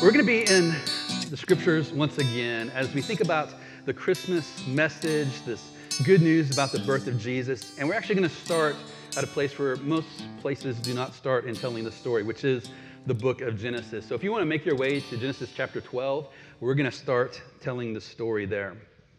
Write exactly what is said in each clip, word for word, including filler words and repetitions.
We're going to be in the scriptures once again as we think about the Christmas message, this good news about the birth of Jesus. And we're actually going to start at a place where most places do not start in telling the story, which is the book of Genesis. So if you want to make your way to Genesis chapter twelve, we're going to start telling the story there.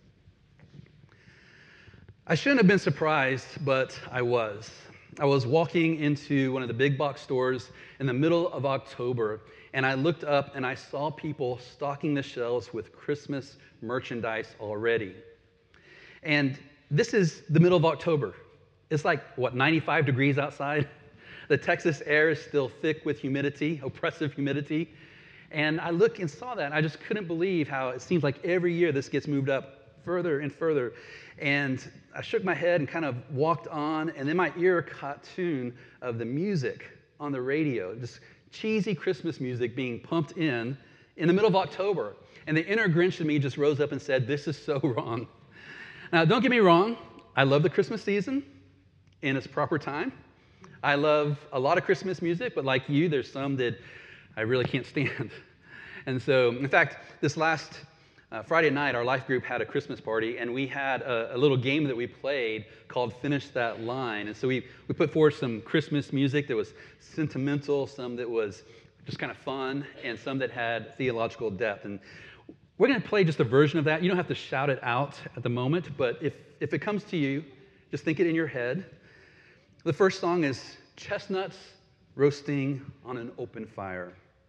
I shouldn't have been surprised, but I was. I was walking into one of the big box stores in the middle of October, and I looked up and I saw people stocking the shelves with Christmas merchandise already. And this is the middle of October. It's like, what, ninety-five degrees outside? The Texas air is still thick with humidity, oppressive humidity. And I looked and saw that, and I just couldn't believe how it seems like every year this gets moved up further and further. And I shook my head and kind of walked on, and then my ear caught tune of the music on the radio, just cheesy Christmas music being pumped in in the middle of October. And the inner Grinch in me just rose up and said, this is so wrong. Now, don't get me wrong. I love the Christmas season in its proper time. I love a lot of Christmas music, but like you, there's some that I really can't stand. And so, in fact, this last uh, Friday night, our life group had a Christmas party, and we had a, a little game that we played called Finish That Line. And so we, we put forth some Christmas music that was sentimental, some that was just kind of fun, and some that had theological depth. And we're going to play just a version of that. You don't have to shout it out at the moment, but if, if it comes to you, just think it in your head. The first song is Chestnuts Roasting on an Open Fire.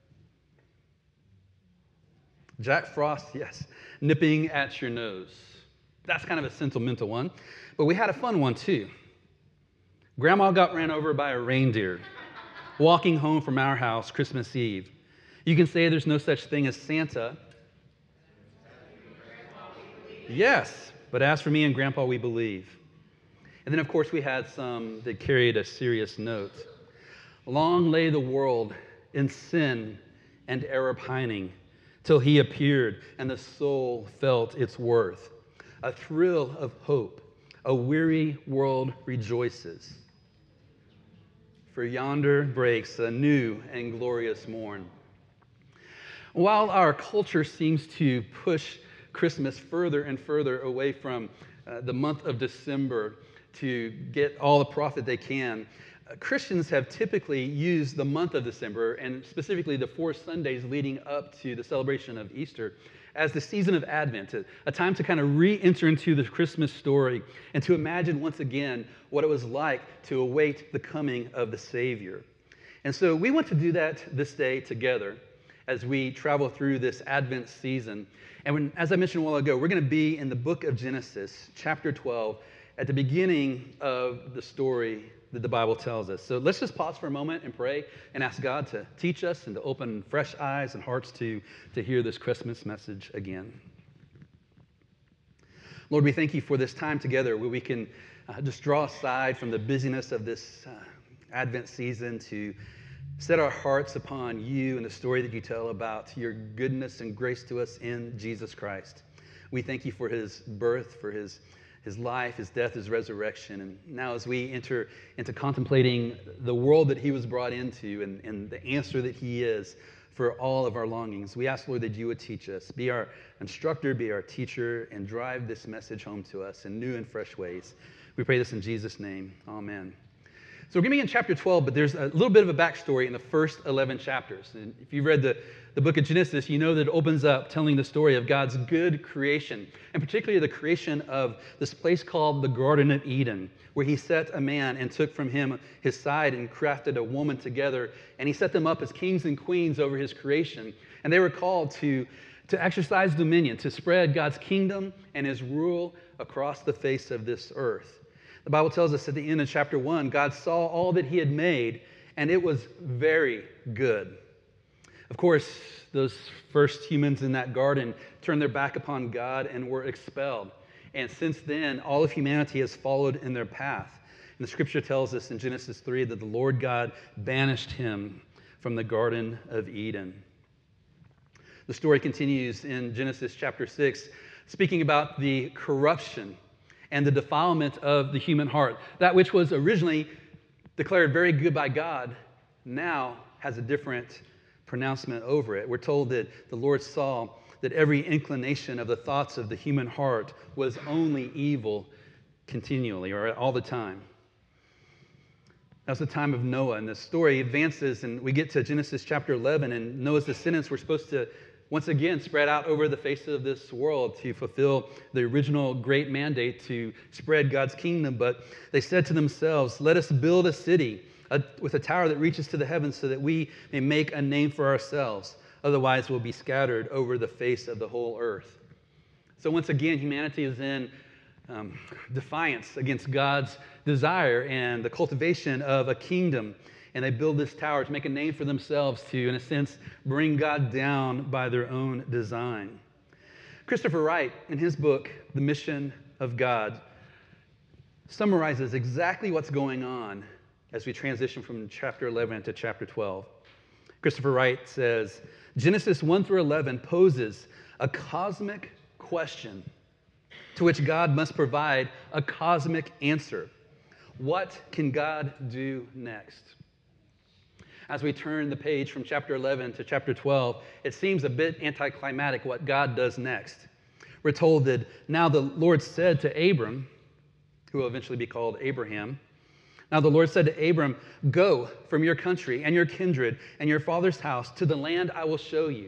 Jack Frost, yes, nipping at your nose. That's kind of a sentimental one, but we had a fun one too. Grandma got ran over by a reindeer walking home from our house Christmas Eve. You can say there's no such thing as Santa. Yes, but as for me and Grandpa, we believe. And then, of course, we had some that carried a serious note. Long lay the world in sin and error pining, till he appeared and the soul felt its worth. A thrill of hope, a weary world rejoices. For yonder breaks a new and glorious morn. While our culture seems to push Christmas further and further away from uh, the month of December to get all the profit they can, uh, Christians have typically used the month of December, and specifically the four Sundays leading up to the celebration of Easter, as the season of Advent, a, a time to kind of re-enter into the Christmas story and to imagine once again what it was like to await the coming of the Savior. And so we want to do that this day together as we travel through this Advent season. And when, as I mentioned a while ago, we're going to be in the book of Genesis, chapter twelve, at the beginning of the story that the Bible tells us. So let's just pause for a moment and pray and ask God to teach us and to open fresh eyes and hearts to, to hear this Christmas message again. Lord, we thank you for this time together where we can uh, just draw aside from the busyness of this uh, Advent season to set our hearts upon you and the story that you tell about your goodness and grace to us in Jesus Christ. We thank you for his birth, for his his life, his death, his resurrection. And now as we enter into contemplating the world that he was brought into and, and the answer that he is for all of our longings, we ask, Lord, that you would teach us, be our instructor, be our teacher, and drive this message home to us in new and fresh ways. We pray this in Jesus' name. Amen. So we're going to be in chapter twelve, but there's a little bit of a backstory in the first eleven chapters. And if you've read the, the book of Genesis, you know that it opens up telling the story of God's good creation, and particularly the creation of this place called the Garden of Eden, where he set a man and took from him his side and crafted a woman together, and he set them up as kings and queens over his creation. And they were called to, to exercise dominion, to spread God's kingdom and his rule across the face of this earth. The Bible tells us at the end of chapter one, God saw all that he had made, and it was very good. Of course, those first humans in that garden turned their back upon God and were expelled. And since then, all of humanity has followed in their path. And the scripture tells us in Genesis three that the Lord God banished him from the Garden of Eden. The story continues in Genesis chapter six, speaking about the corruption and the defilement of the human heart. That which was originally declared very good by God now has a different pronouncement over it. We're told that the Lord saw that every inclination of the thoughts of the human heart was only evil continually, or all the time. That's the time of Noah, and the story advances, and we get to Genesis chapter eleven, and Noah's descendants were supposed to once again spread out over the face of this world to fulfill the original great mandate to spread God's kingdom. But they said to themselves, let us build a city a, with a tower that reaches to the heavens so that we may make a name for ourselves. Otherwise, we'll be scattered over the face of the whole earth. So once again, humanity is in um, defiance against God's desire and the cultivation of a kingdom. And they build this tower to make a name for themselves to, in a sense, bring God down by their own design. Christopher Wright, in his book, The Mission of God, summarizes exactly what's going on as we transition from chapter eleven to chapter twelve. Christopher Wright says, Genesis one through eleven poses a cosmic question to which God must provide a cosmic answer. What can God do next? As we turn the page from chapter eleven to chapter twelve, it seems a bit anticlimactic what God does next. We're told that now the Lord said to Abram, who will eventually be called Abraham, now the Lord said to Abram, go from your country and your kindred and your father's house to the land I will show you.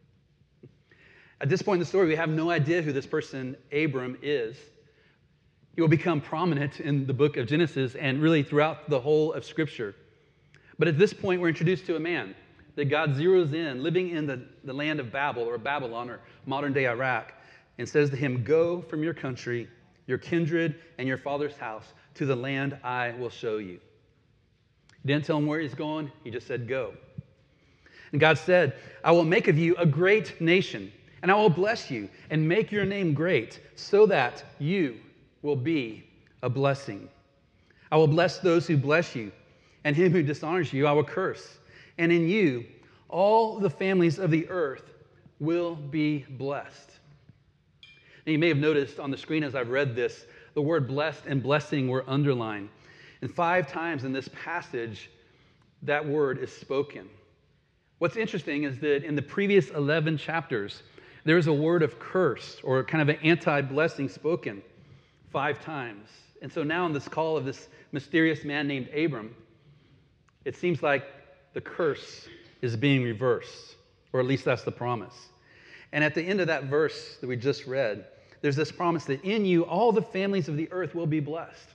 At this point in the story, we have no idea who this person Abram is. He will become prominent in the book of Genesis and really throughout the whole of Scripture. But at this point, we're introduced to a man that God zeroes in, living in the, the land of Babel or Babylon or modern-day Iraq, and says to him, go from your country, your kindred, and your father's house to the land I will show you. He didn't tell him where he's going. He just said, go. And God said, I will make of you a great nation, and I will bless you and make your name great so that you will be a blessing. I will bless those who bless you, and him who dishonors you I will curse. And in you, all the families of the earth will be blessed. Now, you may have noticed on the screen as I've read this, the word blessed and blessing were underlined. And five times in this passage, that word is spoken. What's interesting is that in the previous eleven chapters, there is a word of curse or kind of an anti-blessing spoken five times. And so now in this call of this mysterious man named Abram, it seems like the curse is being reversed, or at least that's the promise. And at the end of that verse that we just read, there's this promise that in you, all the families of the earth will be blessed.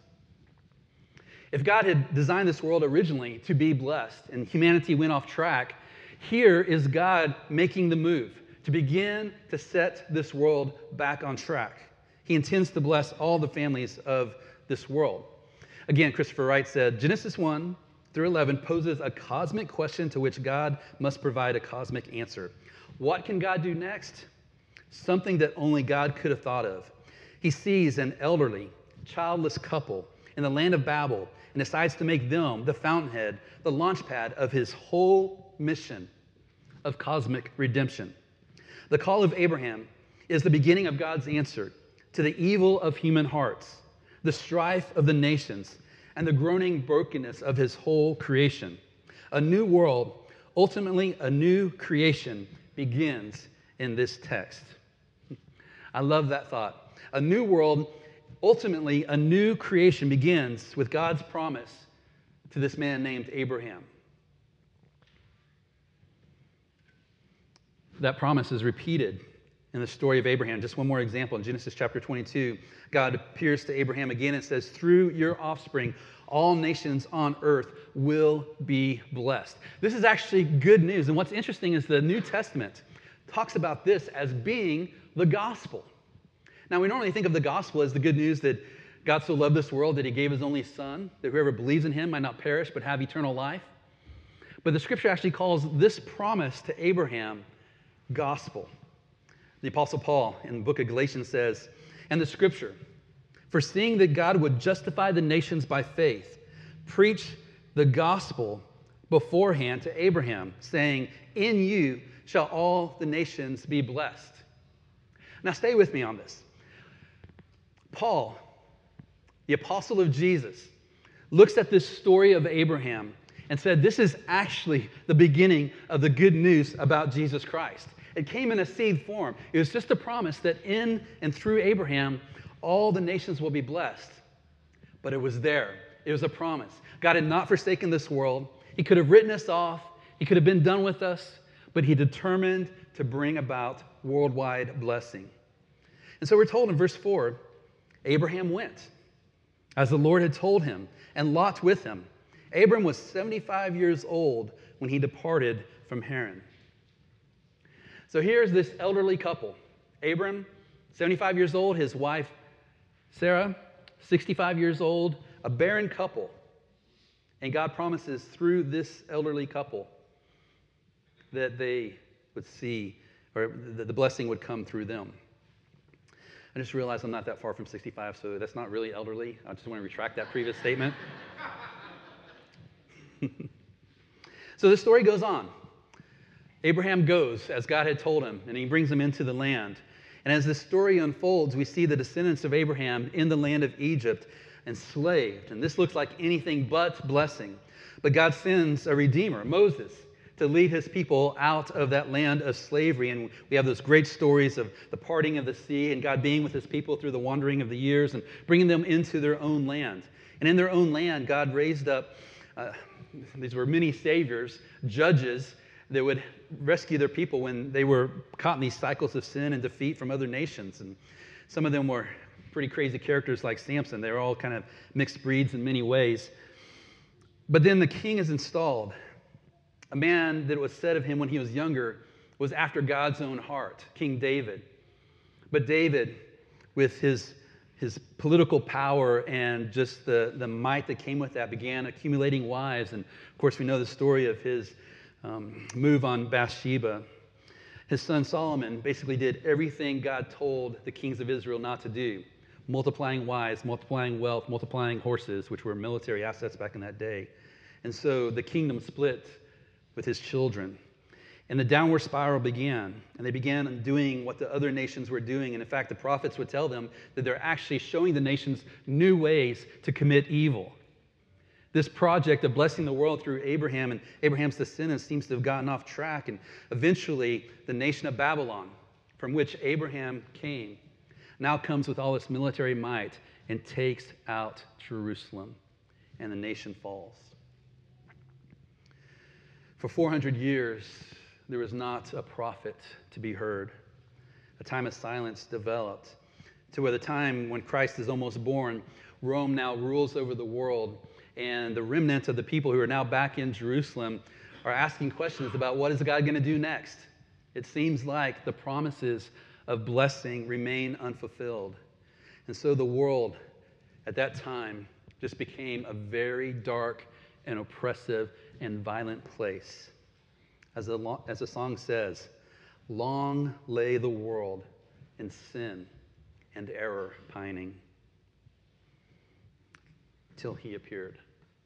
If God had designed this world originally to be blessed and humanity went off track, here is God making the move to begin to set this world back on track. He intends to bless all the families of this world. Again, Christopher Wright said, Genesis one through eleven poses a cosmic question to which God must provide a cosmic answer. What can God do next? Something that only God could have thought of. He sees an elderly, childless couple in the land of Babel and decides to make them the fountainhead, the launchpad of his whole mission of cosmic redemption. The call of Abraham is the beginning of God's answer to the evil of human hearts, the strife of the nations, and the groaning brokenness of his whole creation. A new world, ultimately a new creation, begins in this text. I love that thought. A new world, ultimately a new creation, begins with God's promise to this man named Abraham. That promise is repeated in the story of Abraham. Just one more example. In Genesis chapter twenty-two, God appears to Abraham again and says, through your offspring, all nations on earth will be blessed. This is actually good news. And what's interesting is the New Testament talks about this as being the gospel. Now, we normally think of the gospel as the good news that God so loved this world that he gave his only son, that whoever believes in him might not perish but have eternal life. But the scripture actually calls this promise to Abraham gospel. The Apostle Paul in the book of Galatians says, and the scripture, foreseeing that God would justify the nations by faith, preach the gospel beforehand to Abraham, saying, in you shall all the nations be blessed. Now stay with me on this. Paul, the apostle of Jesus, looks at this story of Abraham and said, this is actually the beginning of the good news about Jesus Christ. It came in a seed form. It was just a promise that in and through Abraham, all the nations will be blessed. But it was there. It was a promise. God had not forsaken this world. He could have written us off. He could have been done with us, but he determined to bring about worldwide blessing. And so we're told in verse four, Abraham went, as the Lord had told him, and Lot with him. Abram was seventy-five years old when he departed from Haran. So here's this elderly couple. Abram, seventy-five years old, his wife, Sarah, sixty-five years old, a barren couple. And God promises through this elderly couple that they would see, or that the blessing would come through them. I just realized I'm not that far from sixty-five, so that's not really elderly. I just want to retract that previous statement. So the story goes on. Abraham goes as God had told him, and he brings them into the land. And as this story unfolds, we see the descendants of Abraham in the land of Egypt, enslaved. And this looks like anything but blessing. But God sends a redeemer, Moses, to lead his people out of that land of slavery. And we have those great stories of the parting of the sea and God being with his people through the wandering of the years and bringing them into their own land. And in their own land, God raised up, uh, these were many saviors, judges that would rescue their people when they were caught in these cycles of sin and defeat from other nations. And some of them were pretty crazy characters like Samson. They were all kind of mixed breeds in many ways. But then the king is installed. A man that was said of him when he was younger was after God's own heart, King David. But David, with his, his political power and just the, the might that came with that, began accumulating wives. And of course, we know the story of his um, move on Bathsheba. His son Solomon basically did everything God told the kings of Israel not to do, multiplying wives, multiplying wealth, multiplying horses, which were military assets back in that day. And so the kingdom split with his children. And the downward spiral began, and they began doing what the other nations were doing. And in fact, the prophets would tell them that they're actually showing the nations new ways to commit evil. This project of blessing the world through Abraham and Abraham's descendants seems to have gotten off track, and eventually the nation of Babylon, from which Abraham came, now comes with all its military might and takes out Jerusalem, and the nation falls. For four hundred years, there was not a prophet to be heard. A time of silence developed to where the time when Christ is almost born, Rome now rules over the world, and the remnant of the people who are now back in Jerusalem are asking questions about what is God going to do next. It seems like the promises of blessing remain unfulfilled. And so the world at that time just became a very dark and oppressive and violent place. As the, lo- as the song says, long lay the world in sin and error pining, till he appeared.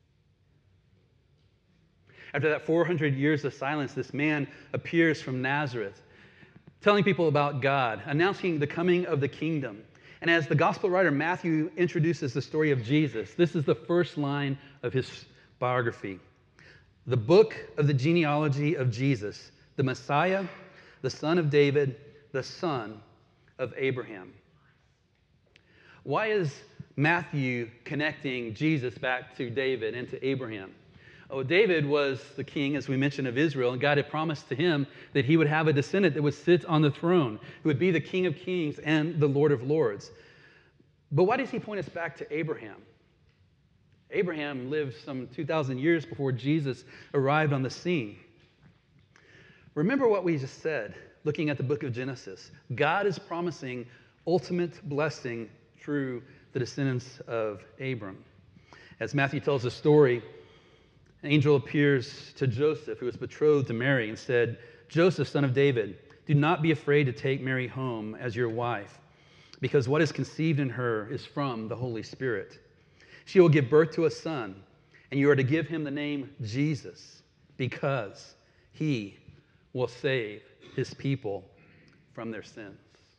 After that four hundred years of silence, this man appears from Nazareth, telling people about God, announcing the coming of the kingdom. And as the gospel writer Matthew introduces the story of Jesus, this is the first line of his biography. The book of the genealogy of Jesus, the Messiah, the son of David, the son of Abraham. Why is Matthew connecting Jesus back to David and to Abraham? Oh, David was the king, as we mentioned, of Israel, and God had promised to him that he would have a descendant that would sit on the throne, who would be the King of Kings and the Lord of Lords. But why does he point us back to Abraham? Abraham lived some two thousand years before Jesus arrived on the scene. Remember what we just said, looking at the book of Genesis. God is promising ultimate blessing through the descendants of Abram. As Matthew tells the story, an angel appears to Joseph, who was betrothed to Mary, and said, Joseph, son of David, do not be afraid to take Mary home as your wife, because what is conceived in her is from the Holy Spirit. She will give birth to a son, and you are to give him the name Jesus, because he will save his people from their sins.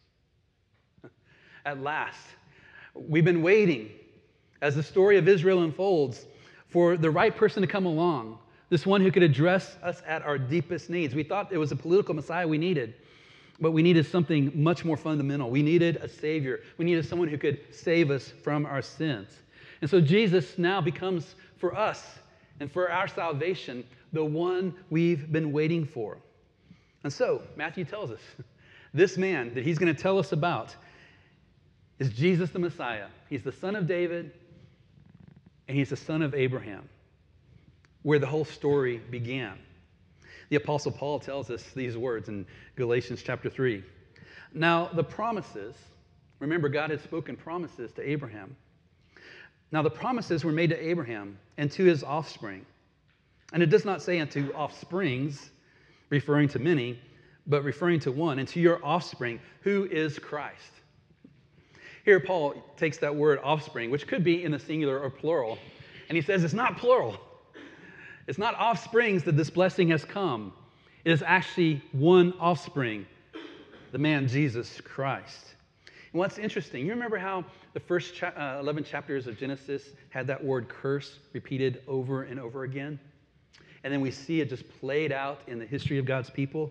At last, we've been waiting, as the story of Israel unfolds, for the right person to come along, this one who could address us at our deepest needs. We thought it was a political Messiah we needed, but we needed something much more fundamental. We needed a Savior. We needed someone who could save us from our sins. And so Jesus now becomes, for us and for our salvation, the one we've been waiting for. And so, Matthew tells us, this man that he's going to tell us about is Jesus the Messiah. He's the son of David, and he's the son of Abraham, where the whole story began. The Apostle Paul tells us these words in Galatians chapter three. Now, the promises, remember, God had spoken promises to Abraham. Now, the promises were made to Abraham and to his offspring. And it does not say unto offsprings, referring to many, but referring to one, and to your offspring, who is Christ. Here, Paul takes that word offspring, which could be in the singular or plural, and he says it's not plural. It's not offsprings that this blessing has come. It is actually one offspring, the man Jesus Christ. And what's interesting, you remember how the first cha- uh, eleven chapters of Genesis had that word curse repeated over and over again? And then we see it just played out in the history of God's people.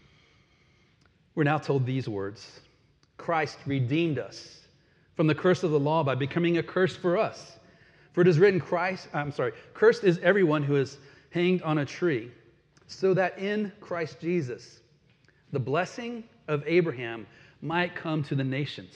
We're now told these words: Christ redeemed us from the curse of the law by becoming a curse for us. For it is written, Christ, I'm sorry, cursed is everyone who is hanged on a tree, so that in Christ Jesus, the blessing of Abraham might come to the nations.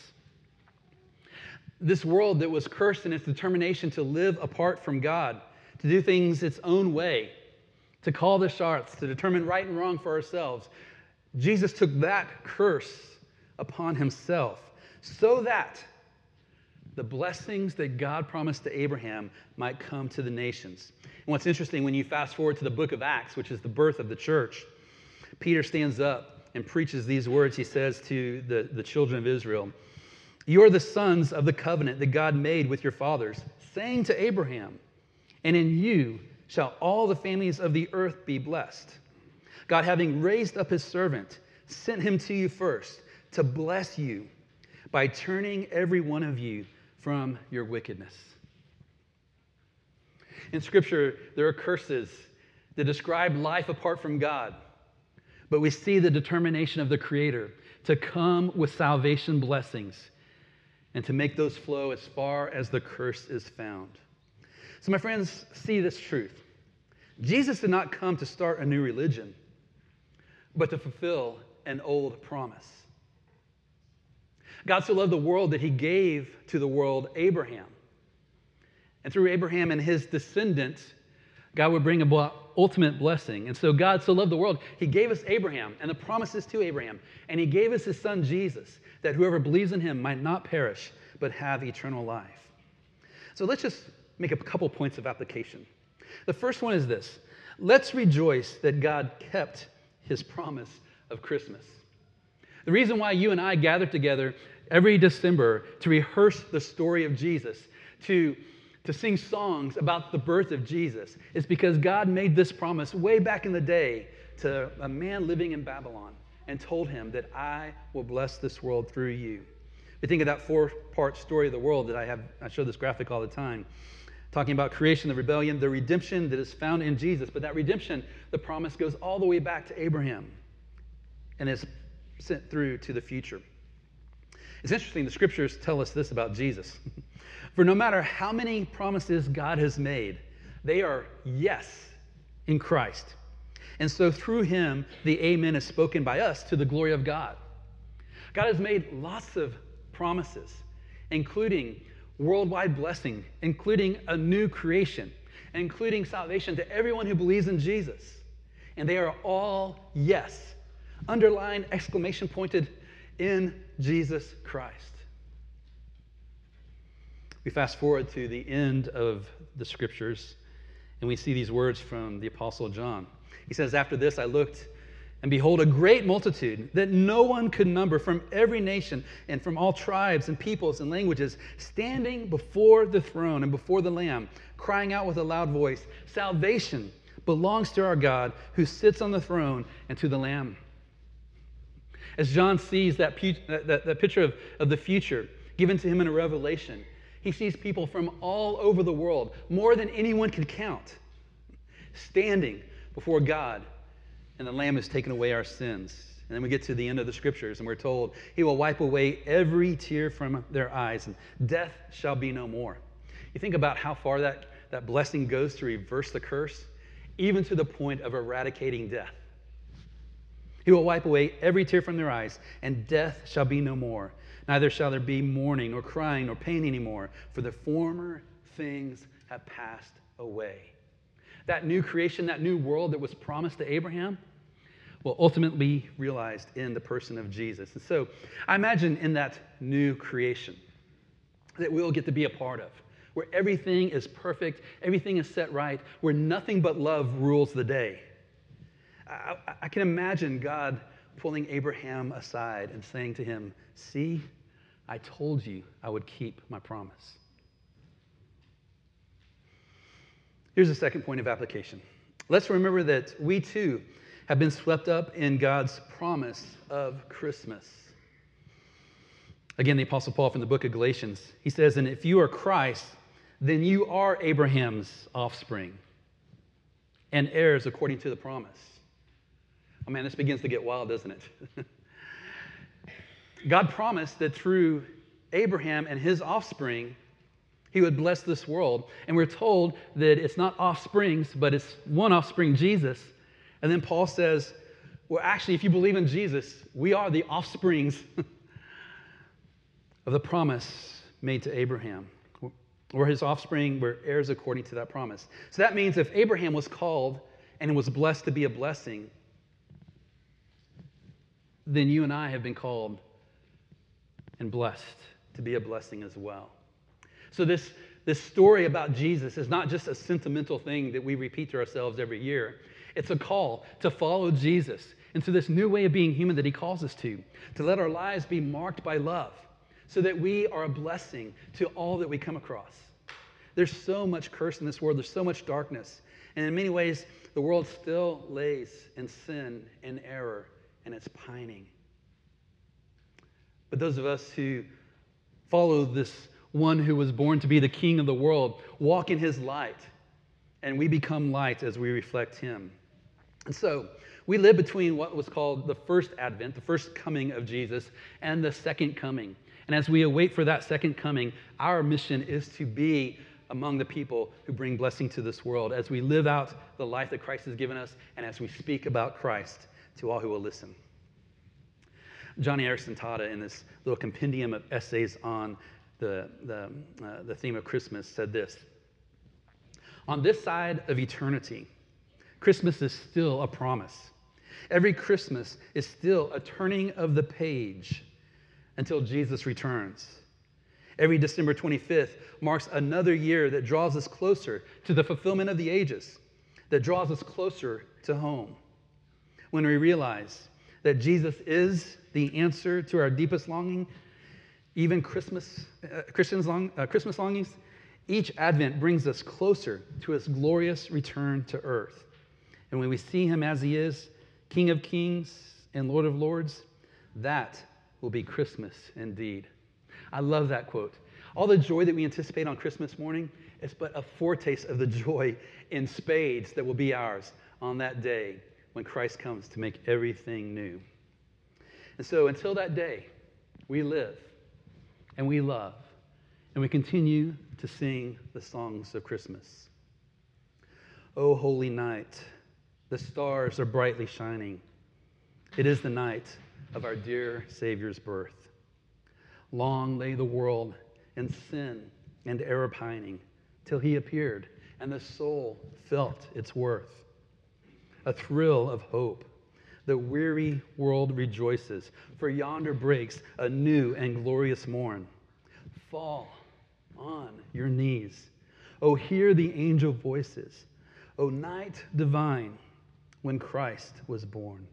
This world that was cursed in its determination to live apart from God, to do things its own way, to call the shots, to determine right and wrong for ourselves, Jesus took that curse upon himself so that the blessings that God promised to Abraham might come to the nations. And what's interesting, when you fast forward to the book of Acts, which is the birth of the church, Peter stands up and preaches these words. He says to the, the children of Israel, "You are the sons of the covenant that God made with your fathers, saying to Abraham, and in you shall all the families of the earth be blessed. God, having raised up his servant, sent him to you first to bless you by turning every one of you from your wickedness." In Scripture, there are curses that describe life apart from God, but we see the determination of the Creator to come with salvation blessings and to make those flow as far as the curse is found. So, my friends, see this truth. Jesus did not come to start a new religion, but to fulfill an old promise. God so loved the world that he gave to the world Abraham. And through Abraham and his descendants, God would bring about ultimate blessing. And so God so loved the world, he gave us Abraham and the promises to Abraham. And he gave us his son Jesus, that whoever believes in him might not perish, but have eternal life. So let's just make a couple points of application. The first one is this: let's rejoice that God kept his promise of Christmas. The reason why you and I gather together every December to rehearse the story of Jesus, to, to sing songs about the birth of Jesus, is because God made this promise way back in the day to a man living in Babylon and told him that I will bless this world through you. We think of that four-part story of the world that I have, I show this graphic all the time, talking about creation, the rebellion, the redemption that is found in Jesus. But that redemption, the promise goes all the way back to Abraham and is sent through to the future. It's interesting, the scriptures tell us this about Jesus. For no matter how many promises God has made, they are yes in Christ. And so through him, the amen is spoken by us to the glory of God. God has made lots of promises, including worldwide blessing, including a new creation, including salvation to everyone who believes in Jesus. And they are all yes. Underline, exclamation pointed, in Jesus Christ. We fast forward to the end of the scriptures, and we see these words from the Apostle John. He says, "After this I looked, and behold, a great multitude that no one could number, from every nation and from all tribes and peoples and languages, standing before the throne and before the Lamb, crying out with a loud voice, 'Salvation belongs to our God who sits on the throne and to the Lamb.'" As John sees that, that, that picture of, of the future given to him in a revelation, he sees people from all over the world, more than anyone could count, standing before God, and the Lamb has taken away our sins. And then we get to the end of the scriptures, and we're told he will wipe away every tear from their eyes, and death shall be no more. You think about how far that, that blessing goes to reverse the curse, even to the point of eradicating death. He will wipe away every tear from their eyes, and death shall be no more. Neither shall there be mourning, nor crying, nor pain anymore, for the former things have passed away. That new creation, that new world that was promised to Abraham, will ultimately be realized in the person of Jesus. And so I imagine in that new creation that we'll get to be a part of, where everything is perfect, everything is set right, where nothing but love rules the day. I, I can imagine God pulling Abraham aside and saying to him, "See, I told you I would keep my promise." Here's the second point of application. Let's remember that we too have been swept up in God's promise of Christmas. Again, the Apostle Paul from the book of Galatians, he says, "And if you are Christ, then you are Abraham's offspring and heirs according to the promise." Oh man, this begins to get wild, doesn't it? God promised that through Abraham and his offspring, he would bless this world. And we're told that it's not offsprings, but it's one offspring, Jesus. And then Paul says, well, actually, if you believe in Jesus, we are the offsprings of the promise made to Abraham. Or his offspring were heirs according to that promise. So that means if Abraham was called and was blessed to be a blessing, then you and I have been called and blessed to be a blessing as well. So this, this story about Jesus is not just a sentimental thing that we repeat to ourselves every year. It's a call to follow Jesus into this new way of being human that he calls us to, to let our lives be marked by love so that we are a blessing to all that we come across. There's so much curse in this world. There's so much darkness. And in many ways, the world still lays in sin and error, and it's pining. But those of us who follow this one who was born to be the King of the world walk in his light, and we become light as we reflect him. And so we live between what was called the first advent, the first coming of Jesus, and the second coming. And as we await for that second coming, our mission is to be among the people who bring blessing to this world as we live out the life that Christ has given us and as we speak about Christ to all who will listen. Johnny Erickson Tata, in this little compendium of essays on the, the, uh, the theme of Christmas, said this: "On this side of eternity, Christmas is still a promise. Every Christmas is still a turning of the page until Jesus returns. Every December twenty-fifth marks another year that draws us closer to the fulfillment of the ages, that draws us closer to home. When we realize that Jesus is the answer to our deepest longing, even Christmas, uh, Christians long, uh, Christmas longings, each Advent brings us closer to his glorious return to earth. And when we see him as he is, King of kings and Lord of lords, that will be Christmas indeed." I love that quote. All the joy that we anticipate on Christmas morning is but a foretaste of the joy in spades that will be ours on that day when Christ comes to make everything new. And so until that day, we live and we love and we continue to sing the songs of Christmas. "O holy night, the stars are brightly shining. It is the night of our dear Savior's birth. Long lay the world in sin and error pining, till he appeared, and the soul felt its worth. A thrill of hope, the weary world rejoices, for yonder breaks a new and glorious morn. Fall on your knees. Oh, hear the angel voices. O night divine, when Christ was born.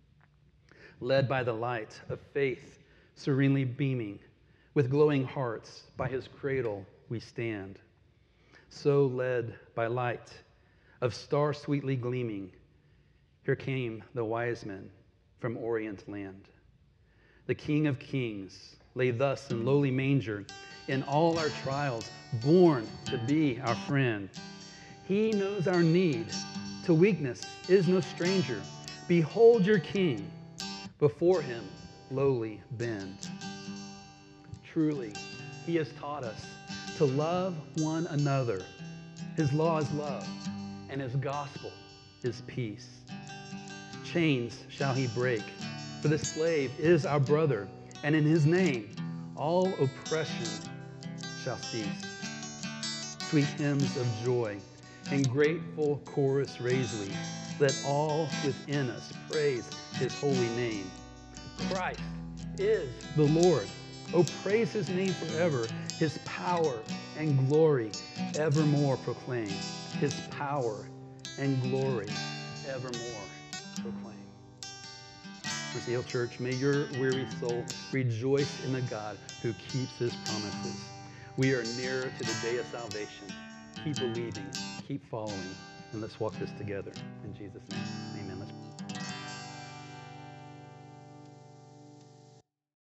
Led by the light of faith, serenely beaming, with glowing hearts, by his cradle we stand. So led by light of star sweetly gleaming, here came the wise men from Orient land. The King of kings lay thus in lowly manger, in all our trials, born to be our friend. He knows our need. To weakness is no stranger. Behold your King. Before him, lowly bend. Truly, he has taught us to love one another. His law is love, and his gospel is peace. Chains shall he break, for the slave is our brother, and in his name all oppression shall cease. Sweet hymns of joy and grateful chorus raise we. Let all within us praise his holy name. Christ is the Lord. Oh, praise his name forever. His power and glory evermore proclaim. His power and glory evermore proclaim. Mercy Hill Church, may your weary soul rejoice in the God who keeps his promises. We are nearer to the day of salvation. Keep believing, keep following, and let's walk this together. In Jesus' name, amen. Let's